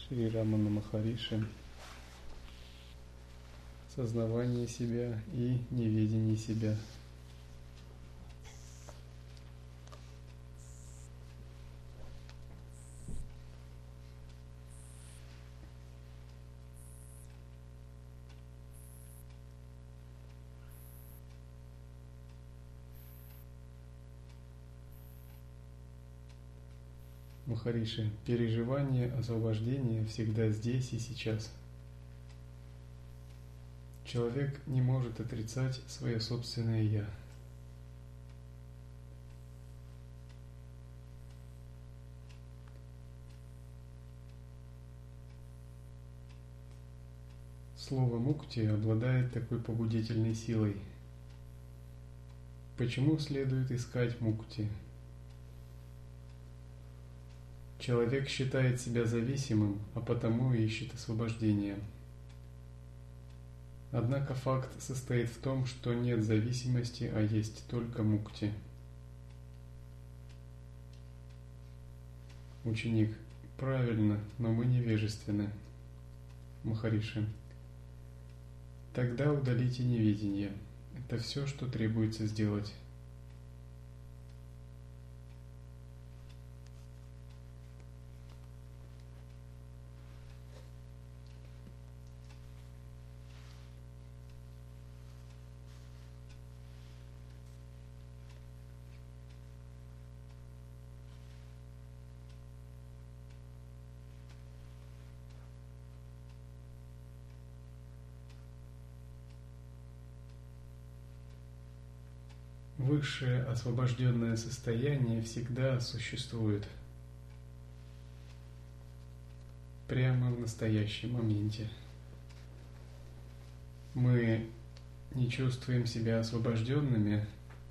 Шри Рамана Махариши, сознавание себя и неведение себя. Махариши, переживание освобождения всегда здесь и сейчас. Человек не может отрицать свое собственное «я». Слово «мукти» обладает такой побудительной силой. Почему следует искать мукти? Человек считает себя зависимым, а потому ищет освобождения. Однако факт состоит в том, что нет зависимости, а есть только мукти. Ученик: правильно, но мы невежественны. Махариши: тогда удалите неведение. Это все, что требуется сделать. Высшее освобожденное состояние всегда существует прямо в настоящем моменте. Мы не чувствуем себя освобожденными,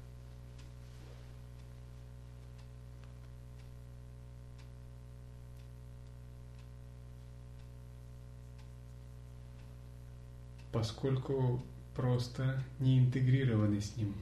поскольку просто не интегрированы с ним.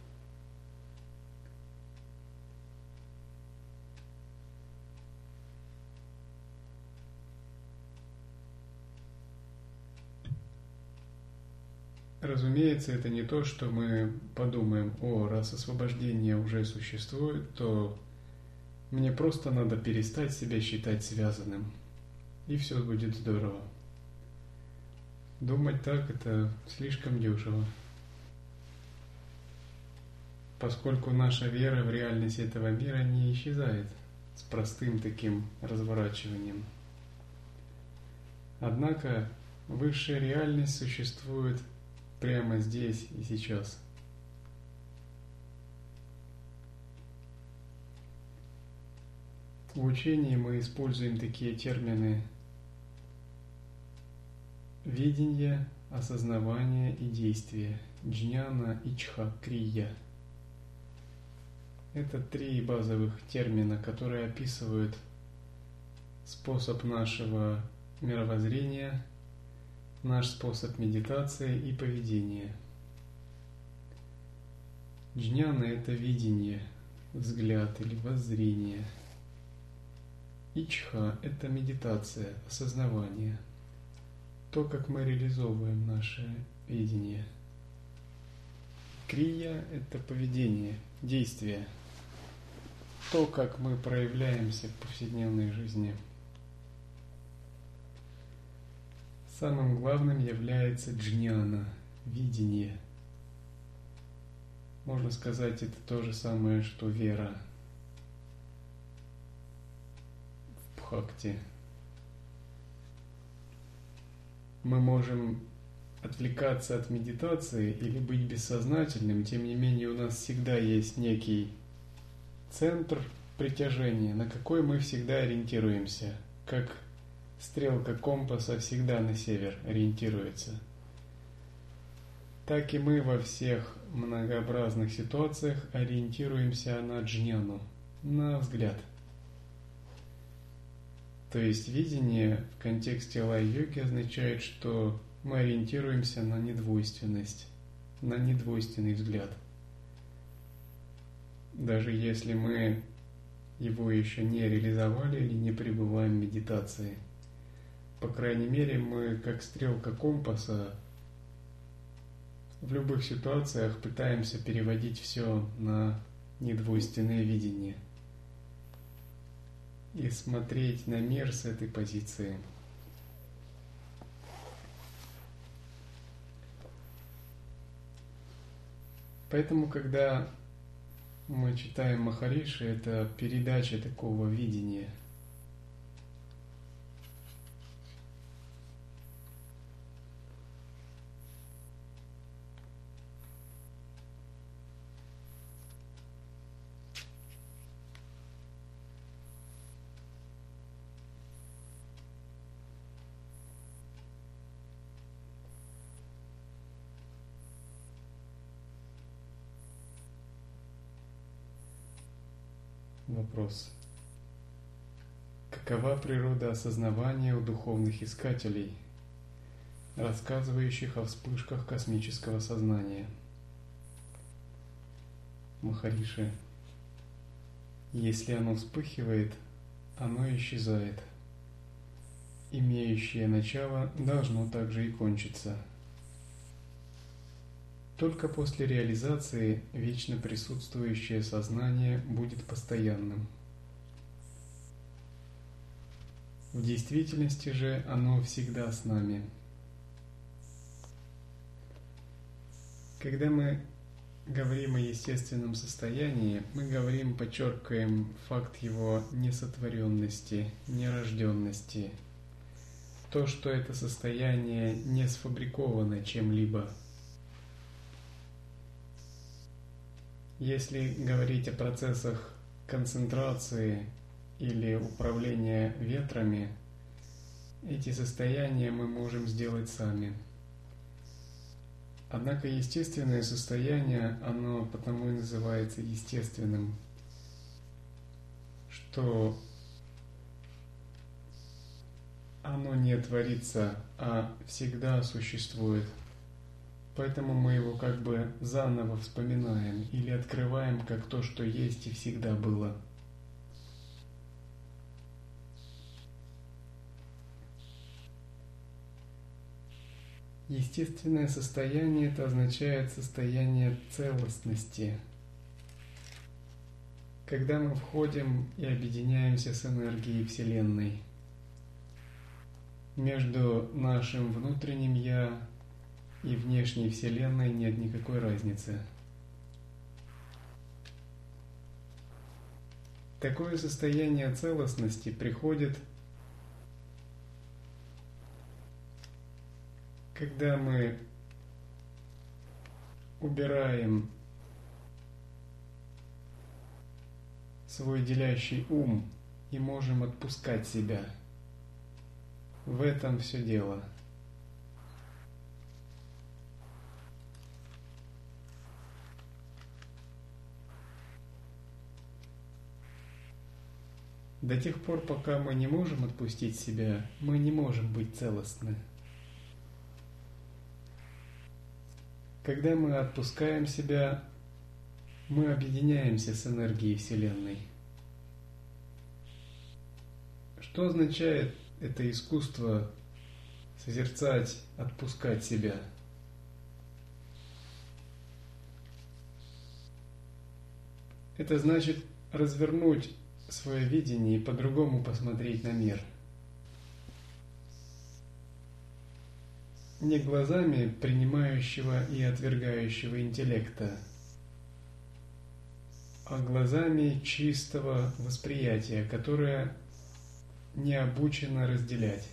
Разумеется, это не то, что мы подумаем: о, раз освобождение уже существует, то мне просто надо перестать себя считать связанным, и все будет здорово. Думать так – это слишком дешево, поскольку наша вера в реальность этого мира не исчезает с простым таким разворачиванием. Однако высшая реальность существует прямо здесь и сейчас. В учении мы используем такие термины: видение, осознавание и действие, джняна, ичха, крия. Это три базовых термина, которые описывают способ нашего мировоззрения, наш способ медитации и поведения. Джняна – это видение, взгляд или воззрение. Ичха – это медитация, осознавание, то, как мы реализовываем наше видение. Крия – это поведение, действие, то, как мы проявляемся в повседневной жизни. Самым главным является джняна, видение. Можно сказать, это то же самое, что вера в бхакти. Мы можем отвлекаться от медитации или быть бессознательным, тем не менее у нас всегда есть некий центр притяжения, на какой мы всегда ориентируемся, как стрелка компаса всегда на север ориентируется. Так и мы во всех многообразных ситуациях ориентируемся на джняну, на взгляд. То есть видение в контексте лай-йоги означает, что мы ориентируемся на недвойственность, на недвойственный взгляд. Даже если мы его еще не реализовали или не пребываем в медитации. по крайней мере, мы, как стрелка компаса, в любых ситуациях пытаемся переводить все на недвойственное видение и смотреть на мир с этой позиции. Поэтому, когда мы читаем Махариши, это передача такого видения. Вопрос. Какова природа осознавания у духовных искателей, рассказывающих о вспышках космического сознания? Махариши. Если оно вспыхивает, оно исчезает. Имеющее начало должно также и кончиться. Только после реализации вечно присутствующее сознание будет постоянным. В действительности же оно всегда с нами. Когда мы говорим о естественном состоянии, мы подчеркиваем факт его несотворенности, нерожденности. То, что это состояние не сфабриковано чем-либо. Если говорить о процессах концентрации или управления ветрами, эти состояния мы можем сделать сами. Однако естественное состояние, оно потому и называется естественным, что оно не творится, а всегда существует. Поэтому мы его как бы заново вспоминаем или открываем как то, что есть и всегда было. Естественное состояние – это означает состояние целостности. Когда мы входим и объединяемся с энергией Вселенной, между нашим внутренним «Я» и внешней Вселенной нет никакой разницы. Такое состояние целостности приходит, когда мы убираем свой делящий ум и можем отпускать себя. В этом все дело. До тех пор, пока мы не можем отпустить себя, мы не можем быть целостны. Когда мы отпускаем себя, мы объединяемся с энергией Вселенной. Что означает это искусство созерцать, отпускать себя? Это значит развернуть свое видение и по-другому посмотреть на мир. Не глазами принимающего и отвергающего интеллекта, а глазами чистого восприятия, которое не обучено разделять.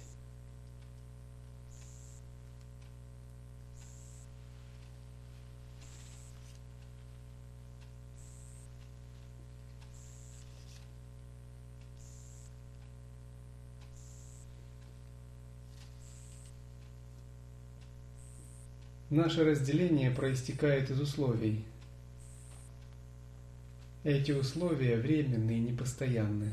Наше разделение проистекает из условий. Эти условия временные и непостоянны.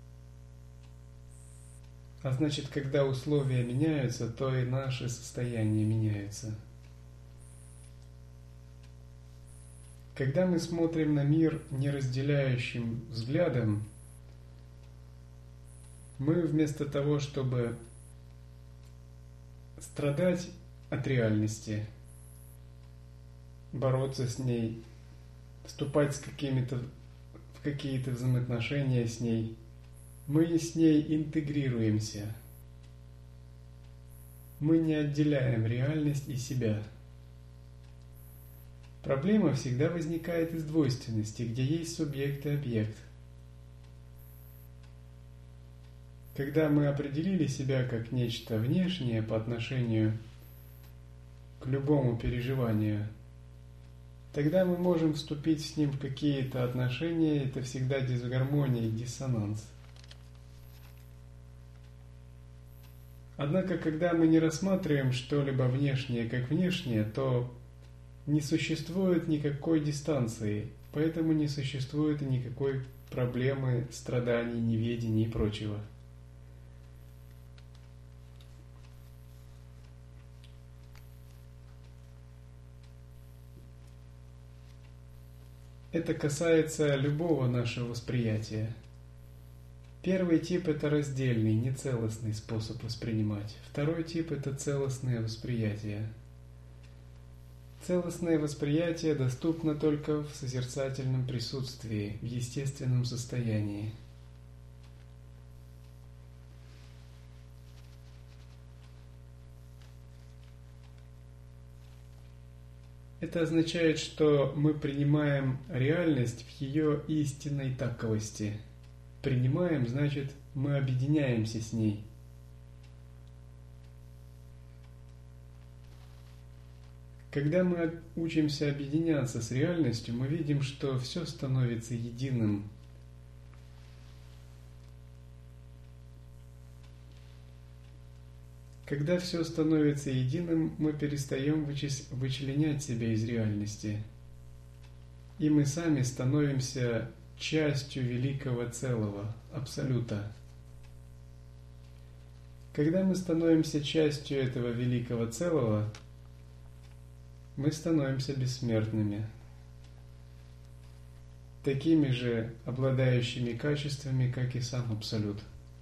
А значит, когда условия меняются, то и наши состояния меняются. Когда мы смотрим на мир неразделяющим взглядом, мы вместо того, чтобы страдать от реальности, бороться с ней, вступать в какие-то взаимоотношения с ней. Мы с ней интегрируемся. Мы не отделяем реальность и себя. Проблема всегда возникает из двойственности, где есть субъект и объект. Когда мы определили себя как нечто внешнее по отношению к любому переживанию, тогда мы можем вступить с ним в какие-то отношения, это всегда дисгармония и диссонанс. Однако, когда мы не рассматриваем что-либо внешнее как внешнее, то не существует никакой дистанции, поэтому не существует и никакой проблемы, страданий, неведения и прочего. Это касается любого нашего восприятия. Первый тип – это раздельный, нецелостный способ воспринимать. Второй тип – это целостное восприятие. Целостное восприятие доступно только в созерцательном присутствии, в естественном состоянии. Это означает, что мы принимаем реальность в ее истинной таковости. Принимаем, значит, мы объединяемся с ней. Когда мы учимся объединяться с реальностью, мы видим, что все становится единым. Когда все становится единым, мы перестаем вычленять себя из реальности. И мы сами становимся частью великого целого, Абсолюта. Когда мы становимся частью этого великого целого, мы становимся бессмертными, такими же обладающими качествами, как и сам Абсолют.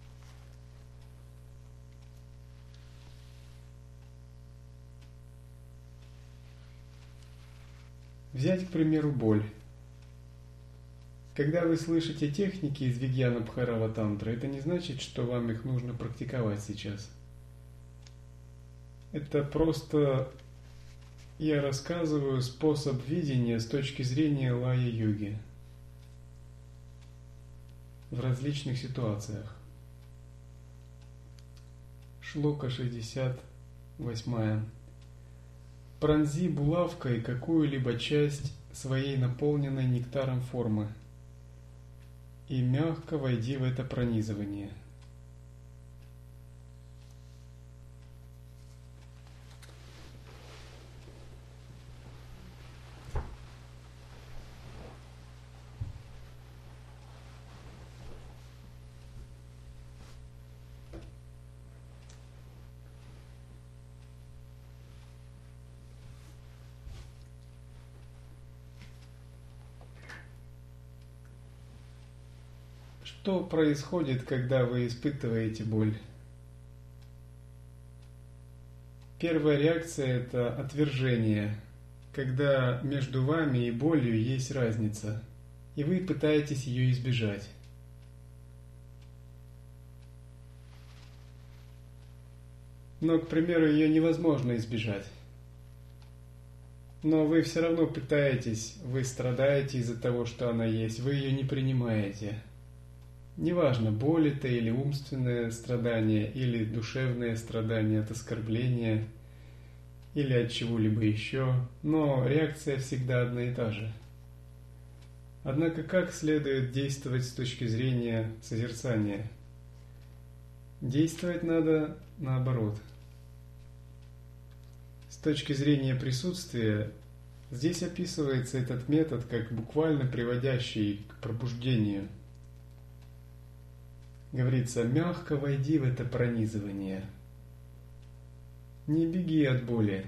Взять, к примеру, боль. Когда вы слышите техники из Вигьяна Бхарава Тантры, это не значит, что вам их нужно практиковать сейчас. Это просто я рассказываю способ видения с точки зрения лая-йоги в различных ситуациях. Шлока 68. Пронзи булавкой какую-либо часть своей наполненной нектаром формы и мягко войди в это пронизывание. Что происходит, когда вы испытываете боль? Первая реакция – это отвержение, когда между вами и болью есть разница, и вы пытаетесь ее избежать. Но, к примеру, ее невозможно избежать. Но вы все равно пытаетесь, вы страдаете из-за того, что она есть, вы ее не принимаете. Неважно, боль это или умственное страдание, или душевное страдание от оскорбления, или от чего-либо еще, но реакция всегда одна и та же. Однако как следует действовать с точки зрения созерцания? Действовать надо наоборот. С точки зрения присутствия, здесь описывается этот метод как буквально приводящий к пробуждению. Говорится, мягко войди в это пронизывание. Не беги от боли.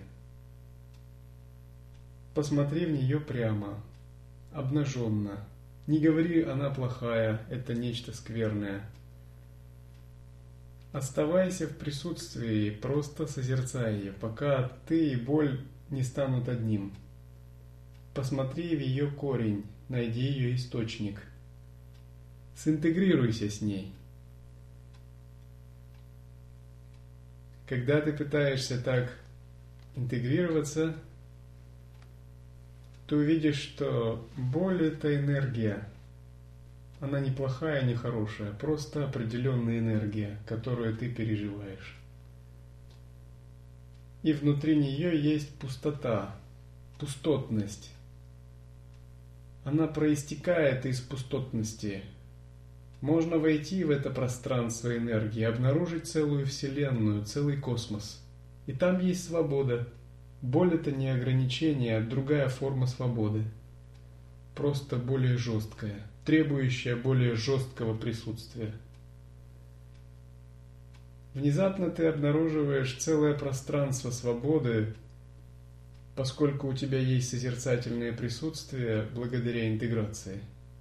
Посмотри в нее прямо, обнаженно. Не говори, она плохая, это нечто скверное. Оставайся в присутствии, просто созерцай ее, пока ты и боль не станут одним. Посмотри в ее корень, найди ее источник. Синтегрируйся с ней. Когда ты пытаешься так интегрироваться, ты увидишь, что боль – это энергия. Она не плохая, не хорошая, просто определенная энергия, которую ты переживаешь. И внутри нее есть пустота, пустотность. Она проистекает из пустотности. Можно войти в это пространство энергии, обнаружить целую вселенную, целый космос. И там есть свобода. Боль – это не ограничение, а другая форма свободы. Просто более жесткая, требующая более жесткого присутствия. Внезапно ты обнаруживаешь целое пространство свободы, поскольку у тебя есть созерцательное присутствие благодаря интеграции.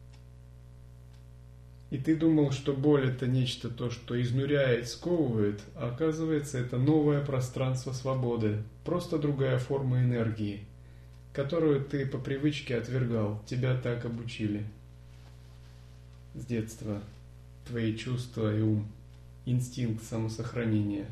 И ты думал, что боль – это нечто то, что изнуряет, сковывает, а оказывается, это новое пространство свободы, просто другая форма энергии, которую ты по привычке отвергал, тебя так обучили с детства, твои чувства и ум, инстинкт самосохранения.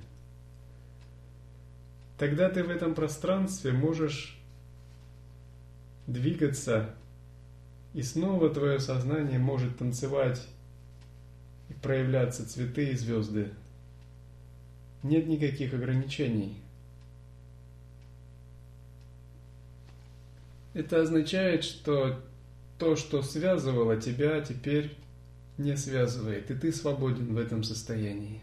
Тогда ты в этом пространстве можешь двигаться, и снова твое сознание может танцевать и проявляться цветы и звезды. Нет никаких ограничений. Это означает, что то, что связывало тебя, теперь не связывает, и ты свободен в этом состоянии.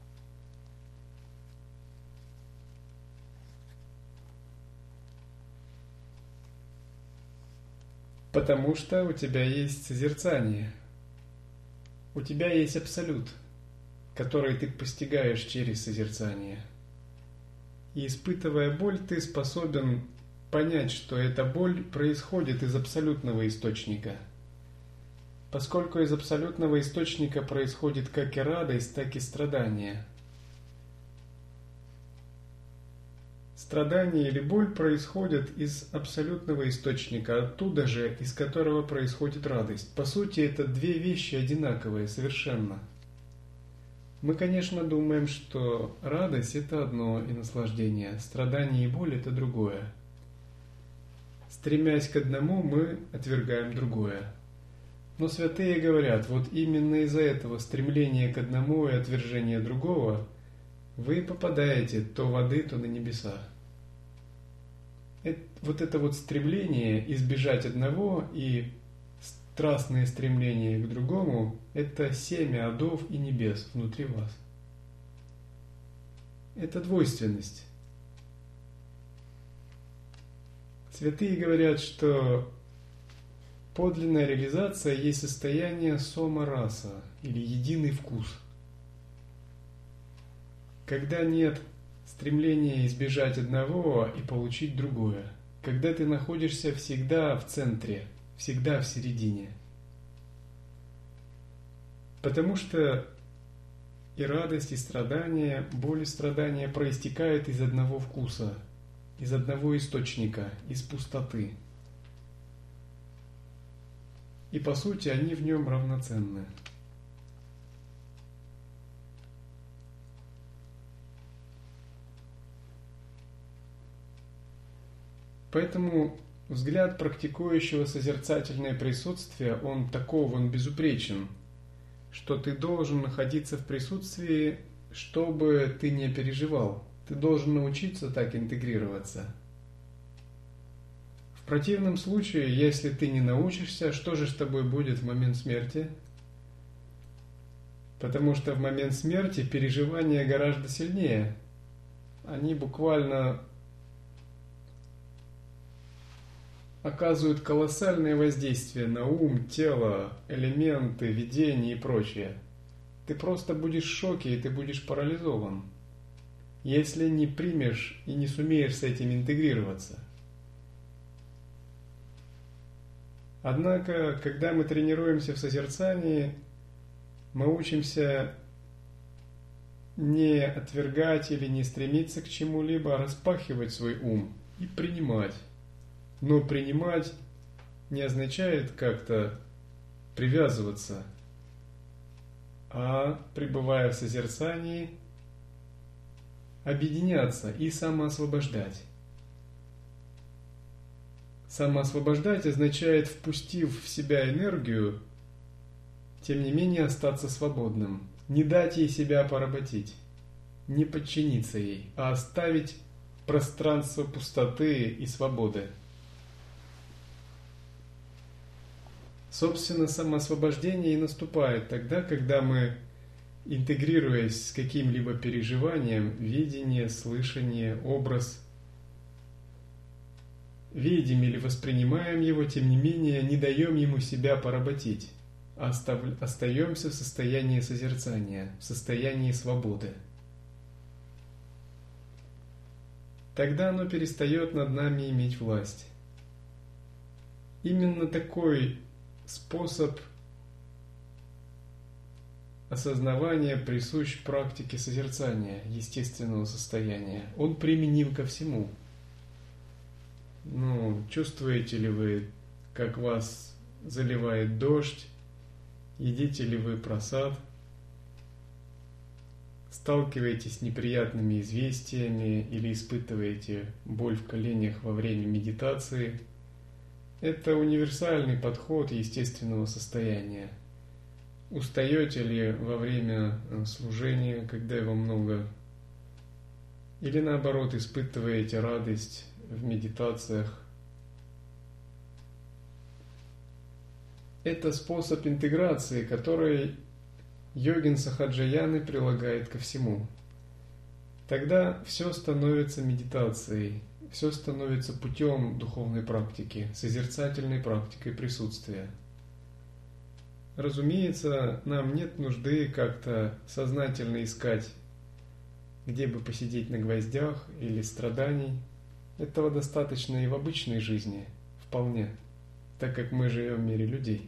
Потому что у тебя есть созерцание. У тебя есть абсолют, который ты постигаешь через созерцание. И испытывая боль, ты способен понять, что эта боль происходит из абсолютного источника. Поскольку из абсолютного источника происходит как и радость, так и страдание. Страдание или боль происходят из абсолютного источника, оттуда же, из которого происходит радость. По сути, это две вещи одинаковые совершенно. Мы, конечно, думаем, что радость – это одно и наслаждение, страдание и боль – это другое. Стремясь к одному, мы отвергаем другое. Но святые говорят, вот именно из-за этого стремления к одному и отвержения другого вы попадаете то в ады, то на небеса. Вот это вот стремление избежать одного и страстное стремление к другому – это семя адов и небес внутри вас. Это двойственность. Святые говорят, что подлинная реализация есть состояние сома-раса или единый вкус. Когда нет стремления избежать одного и получить другое. Когда ты находишься всегда в центре, всегда в середине. Потому что и радость, и страдания, боль и страдания проистекают из одного вкуса, из одного источника, из пустоты. И по сути они в нем равноценны. Поэтому взгляд практикующего созерцательное присутствие, он безупречен, что ты должен находиться в присутствии, чтобы ты не переживал. Ты должен научиться так интегрироваться. В противном случае, если ты не научишься, что же с тобой будет в момент смерти? Потому что в момент смерти переживания гораздо сильнее. Они буквально оказывают колоссальное воздействие на ум, тело, элементы, видение и прочее. Ты просто будешь в шоке, и ты будешь парализован, если не примешь и не сумеешь с этим интегрироваться. Однако, когда мы тренируемся в созерцании, мы учимся не отвергать или не стремиться к чему-либо, а распахивать свой ум и принимать. Но принимать не означает как-то привязываться, а, пребывая в созерцании, объединяться и самоосвобождать. Самоосвобождать означает, впустив в себя энергию, тем не менее остаться свободным, не дать ей себя поработить, не подчиниться ей, а оставить пространство пустоты и свободы. Собственно, самоосвобождение и наступает тогда, когда мы, интегрируясь с каким-либо переживанием, видение, слышание, образ, видим или воспринимаем его, тем не менее не даем ему себя поработить, а остаемся в состоянии созерцания, в состоянии свободы. Тогда оно перестает над нами иметь власть. Именно такой способ осознавания присущ практике созерцания естественного состояния. Он применим ко всему. Чувствуете ли вы, как вас заливает дождь? Едите ли вы просад? Сталкиваетесь с неприятными известиями или испытываете боль в коленях во время медитации? Это универсальный подход естественного состояния. Устаете ли во время служения, когда его много? Или наоборот, испытываете радость в медитациях? Это способ интеграции, который йогин Сахаджаяны прилагает ко всему. Тогда все становится медитацией, все становится путем духовной практики, созерцательной практикой присутствия. Разумеется, нам нет нужды как-то сознательно искать, где бы посидеть на гвоздях или страданий. Этого достаточно и в обычной жизни, вполне, так как мы живем в мире людей.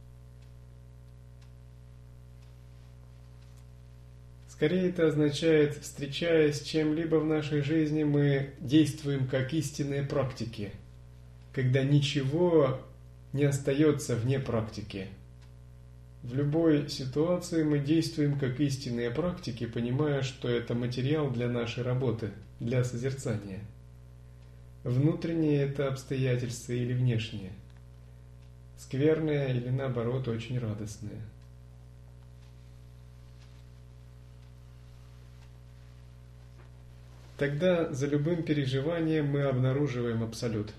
Скорее это означает, встречаясь с чем-либо в нашей жизни, мы действуем как истинные практики, когда ничего не остается вне практики. В любой ситуации мы действуем как истинные практики, понимая, что это материал для нашей работы, для созерцания. Внутреннее это обстоятельства или внешнее, скверное или наоборот очень радостное. Тогда за любым переживанием мы обнаруживаем абсолют.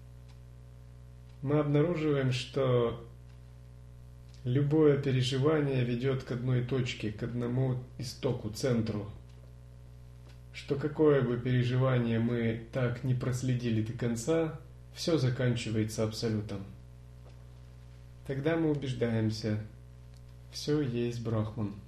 Мы обнаруживаем, что любое переживание ведет к одной точке, к одному истоку, центру. Что какое бы переживание мы так не проследили до конца, все заканчивается абсолютом. Тогда мы убеждаемся, все есть Брахман.